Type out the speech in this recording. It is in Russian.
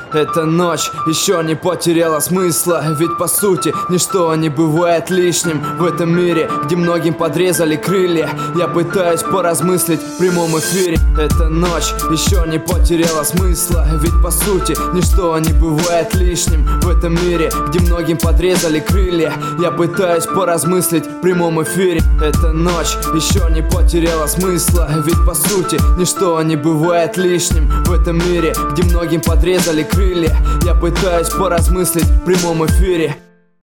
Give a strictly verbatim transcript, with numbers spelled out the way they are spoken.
Эта ночь еще не потеряла смысла, ведь по сути ничто не бывает лишним. В этом мире, где многим подрезали крылья, я пытаюсь поразмыслить в прямом эфире. Эта ночь еще не потеряла смысла, ведь по сути ничто не бывает лишним. В этом мире, где многим подрезали крылья, я пытаюсь поразмыслить в прямом эфире. Эта ночь еще не потеряла смысла, ведь по сути ничто не бывает лишним. В этом мире, где многим подрезали крылья, я пытаюсь поразмыслить в прямом эфире.